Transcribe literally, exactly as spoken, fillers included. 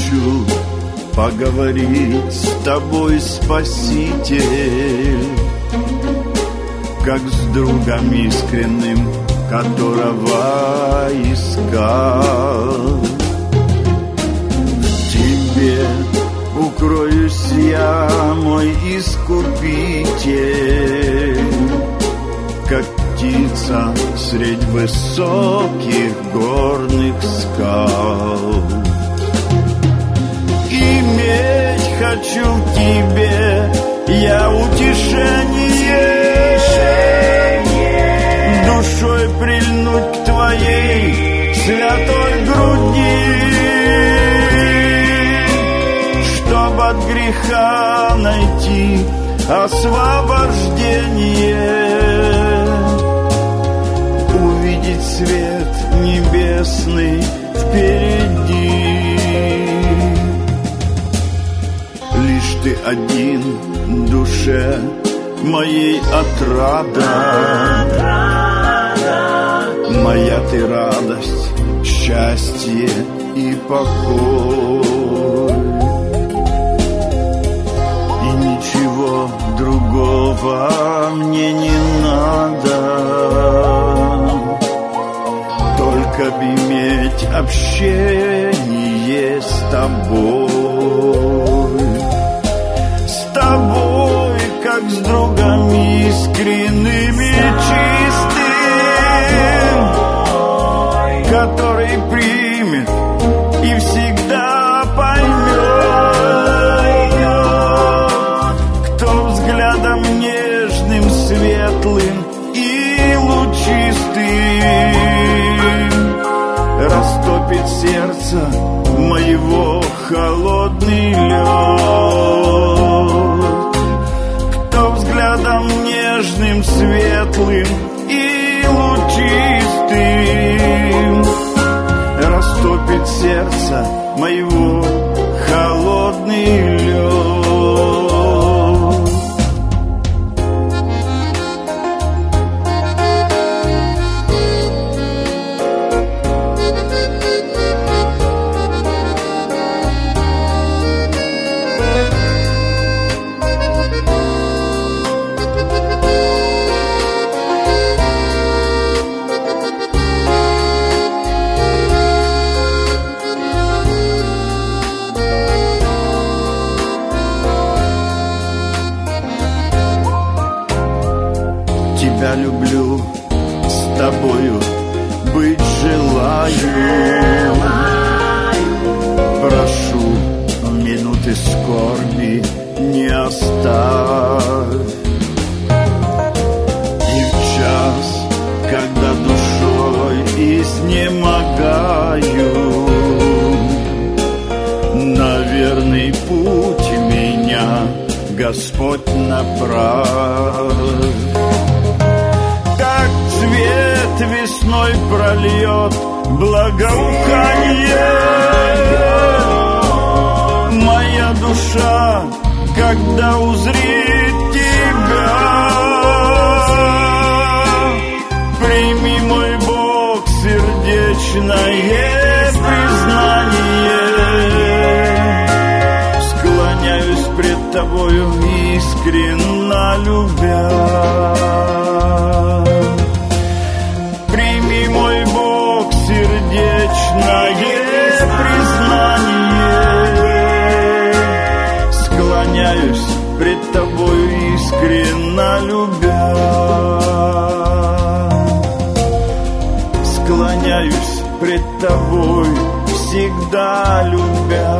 хочу поговорить с тобой, Спаситель, как с другом искренним, которого искал. В тебе укроюсь я, мой искупитель, как птица средь высоких горных скал. Иметь хочу в тебе я утешение, душой прильнуть к твоей святой груди, чтоб от греха найти освобождение, увидеть свет небесный впереди. Лишь ты один душе моей отрада, моя ты радость, счастье и покой. И ничего другого мне не надо, только б иметь общение с тобой, с тобой, как с другом искренним и чистым, который примет и всегда поймет, кто взглядом нежным, светлым и лучистым растопит сердце моего холодный лед, кто взглядом нежным, светлым и лучистым растопит сердце моего холодный лед. Тебя люблю, с тобою быть желаю. Прошу, минуты скорби не оставь. И в час, когда душой изнемогаю, на верный путь меня Господь направь. Свет весной прольет благоухание, моя душа, когда узрит тебя. Прими, мой Бог, сердечное признание, склоняюсь пред тобою, искренно любя. Признание, склоняюсь пред тобою, искренно любя. Склоняюсь пред тобой, всегда любя.